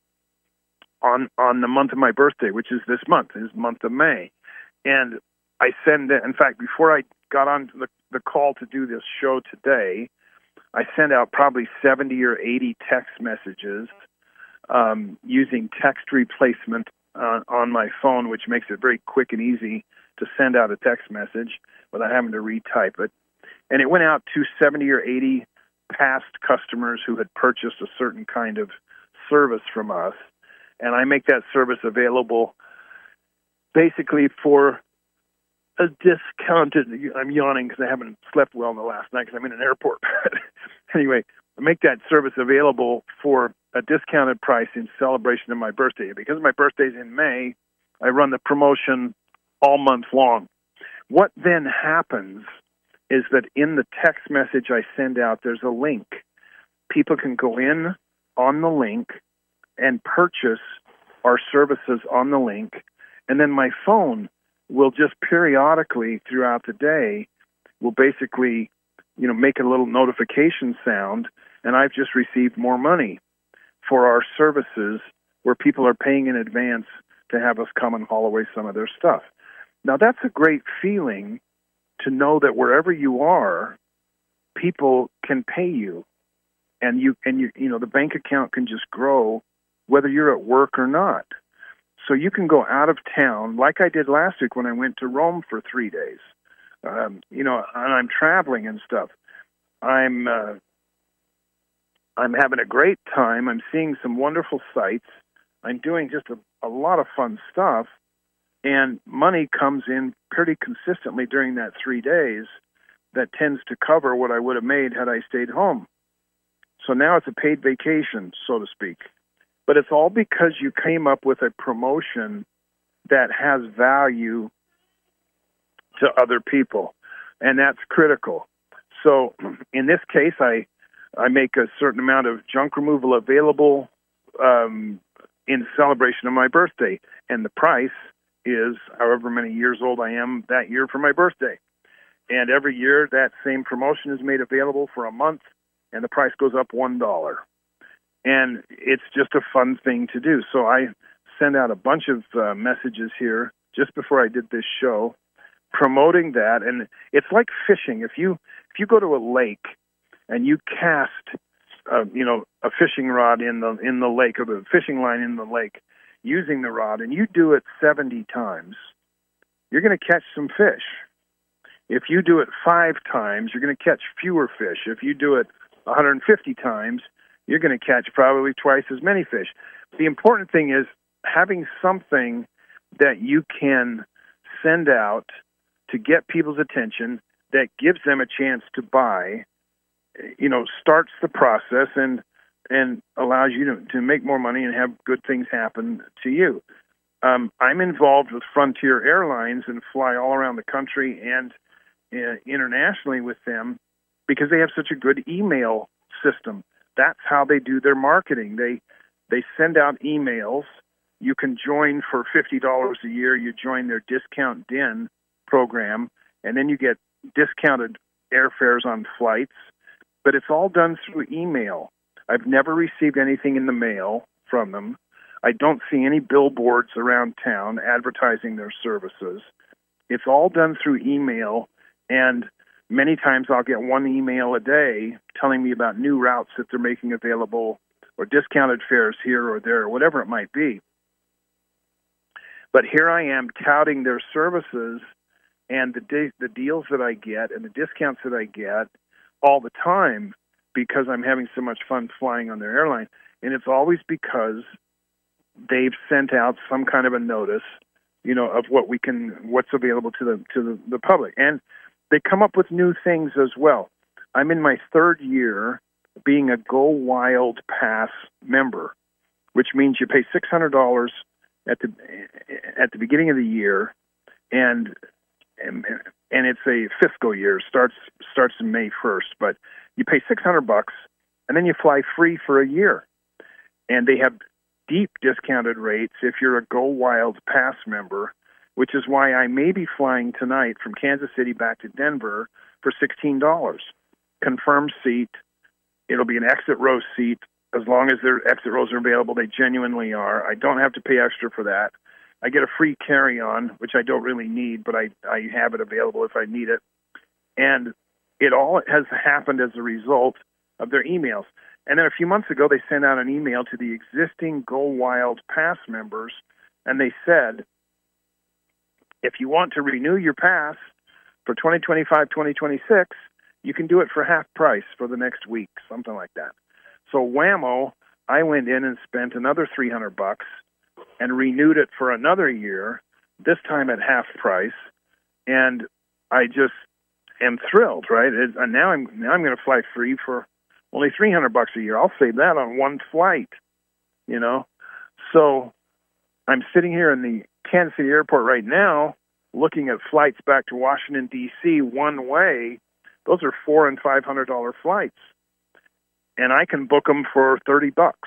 on on the month of my birthday, which is this month, is month of May. And I send, in fact, before I got on the, the call to do this show today, I sent out probably seventy or eighty text messages um, using text replacement uh, on my phone, which makes it very quick and easy to send out a text message without having to retype it. And it went out to seventy or eighty past customers who had purchased a certain kind of service from us. And I make that service available basically for a discounted, I'm yawning because I haven't slept well in the last night because I'm in an airport. Anyway, I make that service available for a discounted price in celebration of my birthday. Because my birthday's in May, I run the promotion all month long. What then happens is that in the text message I send out, there's a link. People can go in on the link and purchase our services on the link, and then my phone will just periodically throughout the day will basically, you know, make a little notification sound, and I've just received more money for our services where people are paying in advance to have us come and haul away some of their stuff. Now, that's a great feeling to know that wherever you are, people can pay you, and you and you you know the bank account can just grow whether you're at work or not. So you can go out of town, like I did last week when I went to Rome for three days. Um, you know, and I'm traveling and stuff. I'm uh, I'm having a great time. I'm seeing some wonderful sights. I'm doing just a, a lot of fun stuff. And money comes in pretty consistently during that three days that tends to cover what I would have made had I stayed home. So now it's a paid vacation, so to speak. But it's all because you came up with a promotion that has value to other people, and that's critical. So in this case, I I make a certain amount of junk removal available um, in celebration of my birthday, and the price is however many years old I am that year for my birthday. And every year that same promotion is made available for a month, and the price goes up one dollar. And it's just a fun thing to do. So I send out a bunch of uh, messages here just before I did this show promoting that. And it's like fishing. If you if you go to a lake and you cast uh, you know, a fishing rod in the in the lake, or the fishing line in the lake, using the rod, and you do it seventy times, you're going to catch some fish. If you do it five times, you're going to catch fewer fish. If you do it one hundred fifty times, you're going to catch probably twice as many fish. The important thing is having something that you can send out to get people's attention that gives them a chance to buy, you know, starts the process and and allows you to, to make more money and have good things happen to you. Um, I'm involved with Frontier Airlines and fly all around the country and uh, internationally with them because they have such a good email system. that's how they do their marketing. They they send out emails. You can join for fifty dollars a year. You join their Discount D I N program, and then you get discounted airfares on flights. But it's all done through email. I've never received anything in the mail from them. I don't see any billboards around town advertising their services. It's all done through email, and many times I'll get one email a day telling me about new routes that they're making available or discounted fares here or there, or whatever it might be. But here I am touting their services and the de- the deals that I get and the discounts that I get all the time because I'm having so much fun flying on their airline. And it's always because they've sent out some kind of a notice, you know, of what we can, what's available to the to the, the public. And they come up with new things as well. I'm in my third year being a Go Wild Pass member, which means you pay six hundred dollars at the at the beginning of the year, and and, and it's a fiscal year, starts starts in May first, but you pay six hundred bucks, and then you fly free for a year. And they have deep discounted rates if you're a Go Wild Pass member, which is why I may be flying tonight from Kansas City back to Denver for sixteen dollars. Confirmed seat. It'll be an exit row seat. As long as their exit rows are available, they genuinely are. I don't have to pay extra for that. I get a free carry-on, which I don't really need, but I, I have it available if I need it. And it all has happened as a result of their emails. And then a few months ago, they sent out an email to the existing Go Wild Pass members, and they said, if you want to renew your pass for twenty twenty-five twenty twenty-six, you can do it for half price for the next week, something like that. So whammo, I went in and spent another three hundred bucks and renewed it for another year, this time at half price, and I just am thrilled, right? It, and now I'm now I'm going to fly free for only three hundred bucks a year. I'll save that on one flight, you know. So I'm sitting here in the Kansas City airport right now, looking at flights back to Washington D C one way. Those are four and five hundred dollar flights, and I can book them for thirty bucks.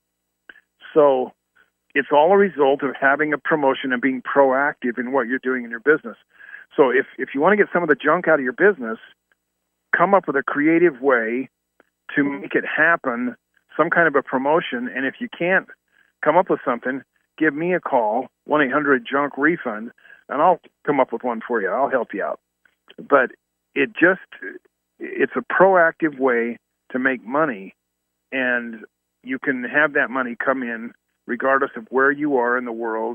So it's all a result of having a promotion and being proactive in what you're doing in your business. So if if you want to get some of the junk out of your business, come up with a creative way to make it happen, some kind of a promotion. And if you can't come up with something, give me a call, one eight hundred junk refund, and I'll come up with one for you. I'll help you out. But it just, it's a proactive way to make money, and you can have that money come in regardless of where you are in the world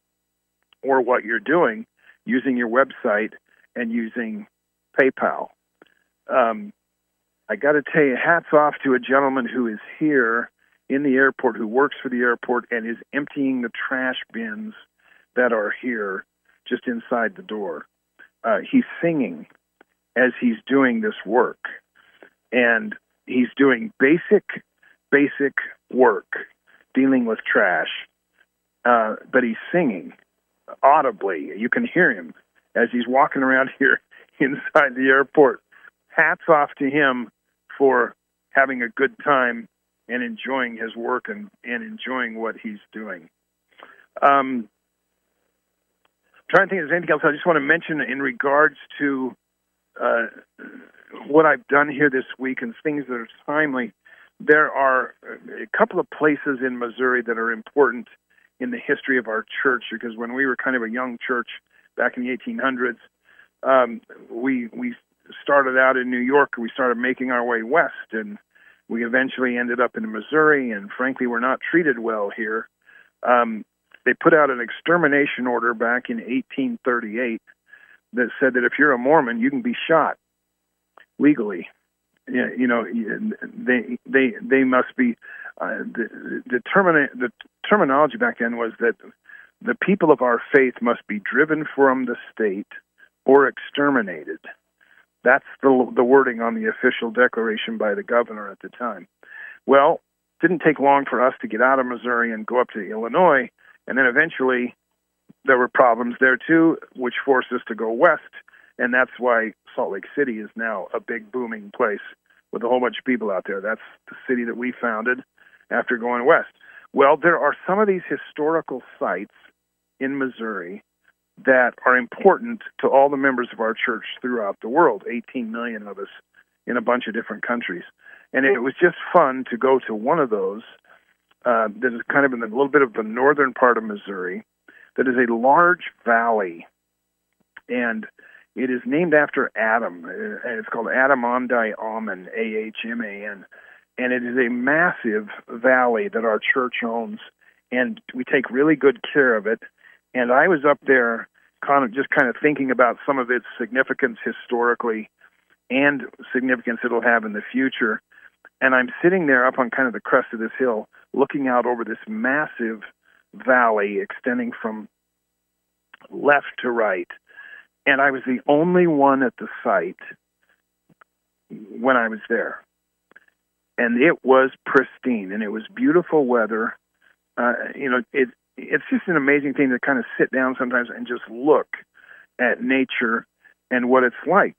or what you're doing, using your website and using PayPal. Um, I got to tell you, hats off to a gentleman who is here in the airport, who works for the airport and is emptying the trash bins that are here just inside the door. Uh, he's singing as he's doing this work, and he's doing basic, basic work, dealing with trash, uh, but he's singing audibly. You can hear him as he's walking around here inside the airport. Hats off to him for having a good time and enjoying his work and, and enjoying what he's doing. Um, trying to think if there's anything else I just want to mention in regards to uh, what I've done here this week and things that are timely. There are a couple of places in Missouri that are important in the history of our church, because when we were kind of a young church back in the eighteen hundreds, um, we we started out in New York. We started making our way west, and we eventually ended up in Missouri, and frankly, we're not treated well here. Um, they put out an extermination order back in eighteen thirty-eight that said that if you're a Mormon, you can be shot legally. Yeah, you know, they they they must be. Uh, the the, termina- the terminology back then was that the people of our faith must be driven from the state or exterminated. That's the the wording on the official declaration by the governor at the time. Well, it didn't take long for us to get out of Missouri and go up to Illinois, and then eventually there were problems there too, which forced us to go west, and that's why Salt Lake City is now a big booming place with a whole bunch of people out there. That's the city that we founded after going west. Well, there are some of these historical sites in Missouri that are important to all the members of our church throughout the world, eighteen million of us in a bunch of different countries. And it was just fun to go to one of those uh, that is kind of in a little bit of the northern part of Missouri, that is a large valley, and it is named after Adam, and it's called Adamondi Amen, A H M A N, and it is a massive valley that our church owns, and we take really good care of it. And I was up there kind of just kind of thinking about some of its significance historically and significance it'll have in the future. And I'm sitting there up on kind of the crest of this hill, looking out over this massive valley extending from left to right. And I was the only one at the site when I was there. And it was pristine, and it was beautiful weather. Uh, you know, it it's just an amazing thing to kind of sit down sometimes and just look at nature and what it's like.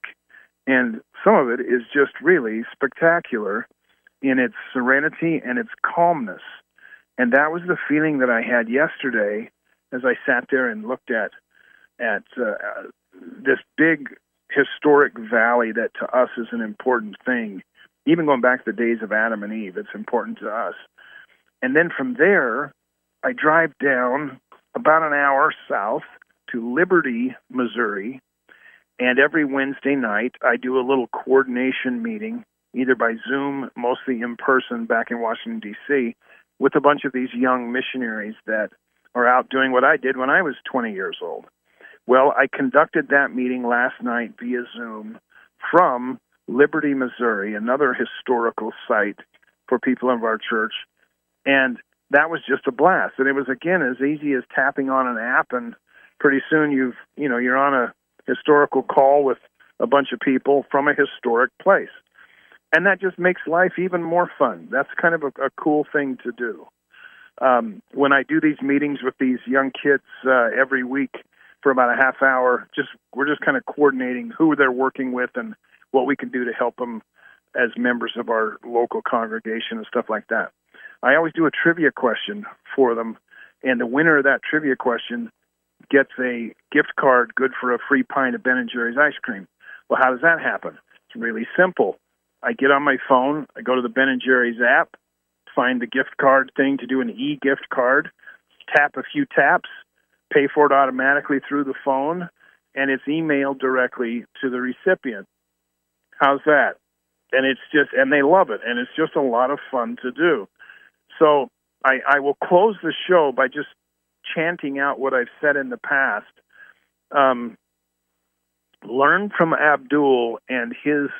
And some of it is just really spectacular in its serenity and its calmness. And that was the feeling that I had yesterday as I sat there and looked at at uh, this big historic valley that to us is an important thing. Even going back to the days of Adam and Eve, it's important to us. And then from there, I drive down about an hour south to Liberty, Missouri, and every Wednesday night I do a little coordination meeting, either by Zoom, mostly in person back in Washington, D C, with a bunch of these young missionaries that are out doing what I did when I was twenty years old. Well, I conducted that meeting last night via Zoom from Liberty, Missouri, another historical site for people of our church, and that was just a blast. And it was, again, as easy as tapping on an app, and pretty soon you've, you know, you're on a historical call with a bunch of people from a historic place. And that just makes life even more fun. That's kind of a, a cool thing to do. Um, when I do these meetings with these young kids uh, every week for about a half hour, just we're just kind of coordinating who they're working with and what we can do to help them as members of our local congregation and stuff like that. I always do a trivia question for them, and the winner of that trivia question gets a gift card good for a free pint of Ben and Jerry's ice cream. Well, how does that happen? It's really simple. I get on my phone, I go to the Ben and Jerry's app, find the gift card thing to do an e-gift card, tap a few taps, pay for it automatically through the phone, and it's emailed directly to the recipient. How's that? And it's just, and they love it, and it's just a lot of fun to do. So I, I will close the show by just chanting out what I've said in the past. Um, learn from Abdul and his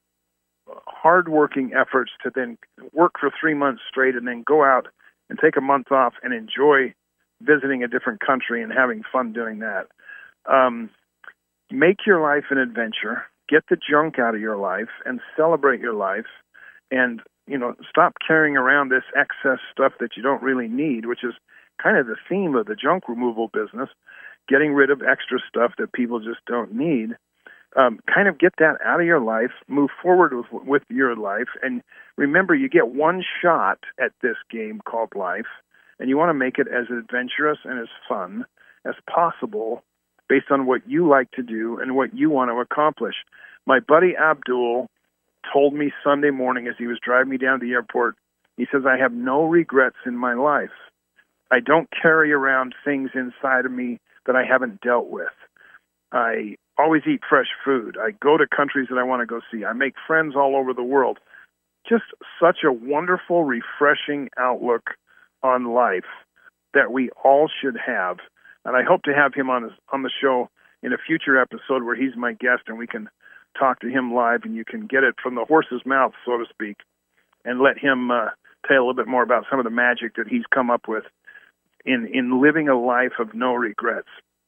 hardworking efforts to then work for three months straight and then go out and take a month off and enjoy visiting a different country and having fun doing that. Um, make your life an adventure. Get the junk out of your life and celebrate your life. And, you know, stop carrying around this excess stuff that you don't really need, which is kind of the theme of the junk removal business, getting rid of extra stuff that people just don't need. Um, kind of get that out of your life, move forward with, with your life, and remember, you get one shot at this game called life, and you want to make it as adventurous and as fun as possible based on what you like to do and what you want to accomplish. My buddy Abdul told me Sunday morning as he was driving me down to the airport, he says, I have no regrets in my life. I don't carry around things inside of me that I haven't dealt with. I always eat fresh food. I go to countries that I want to go see. I make friends all over the world. Just such a wonderful, refreshing outlook on life that we all should have. And I hope to have him on, his, on the show in a future episode where he's my guest and we can talk to him live and you can get it from the horse's mouth, so to speak, and let him uh, tell a little bit more about some of the magic that he's come up with in, in living a life of no regrets.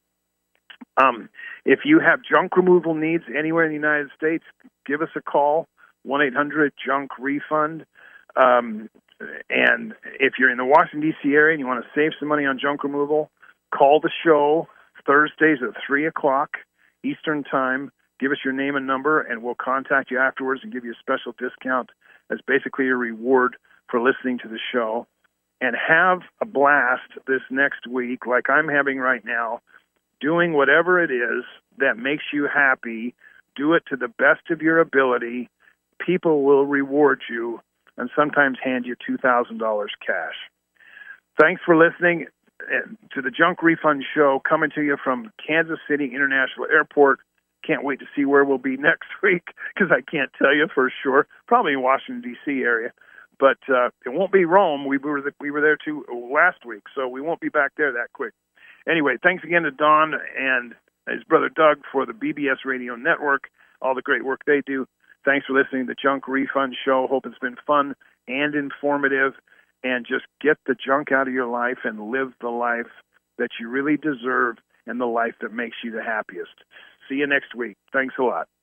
Um, if you have junk removal needs anywhere in the United States, give us a call, one eight hundred junk refund. Um, and if you're in the Washington, D C area and you want to save some money on junk removal, call the show Thursdays at three o'clock Eastern Time. give us your name and number, and we'll contact you afterwards and give you a special discount as basically a reward for listening to the show. And have a blast this next week, like I'm having right now, doing whatever it is that makes you happy. Do it to the best of your ability. People will reward you and sometimes hand you two thousand dollars cash. Thanks for listening to the Junk Refund Show, coming to you from Kansas City International Airport. Can't wait to see where we'll be next week, because I can't tell you for sure. Probably in Washington, D C area. But uh, it won't be Rome. We were the, we were there too last week, so we won't be back there that quick. Anyway, thanks again to Don and his brother Doug for the B B S Radio Network, all the great work they do. Thanks for listening to the Junk Refund Show. Hope it's been fun and informative. And just get the junk out of your life and live the life that you really deserve and the life that makes you the happiest. See you next week. Thanks a lot.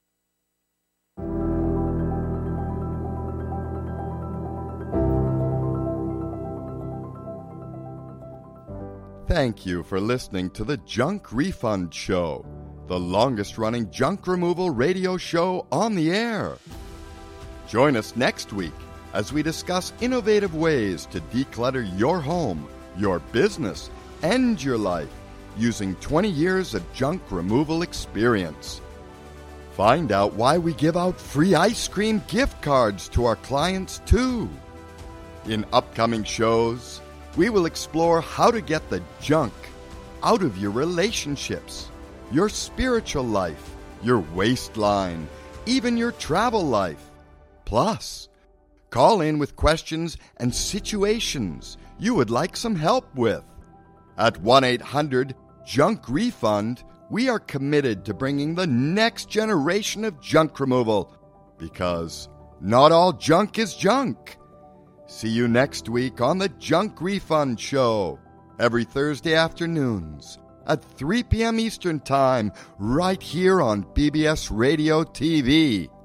Thank you for listening to the Junk Refund Show, the longest-running junk removal radio show on the air. Join us next week as we discuss innovative ways to declutter your home, your business, and your life using twenty years of junk removal experience. Find out why we give out free ice cream gift cards to our clients, too. In upcoming shows, we will explore how to get the junk out of your relationships, your spiritual life, your waistline, even your travel life. Plus, call in with questions and situations you would like some help with. At one eight hundred junk refund, we are committed to bringing the next generation of junk removal, because not all junk is junk. See you next week on the Junk Refund Show, every Thursday afternoons at three p.m. Eastern Time, right here on B B S Radio T V.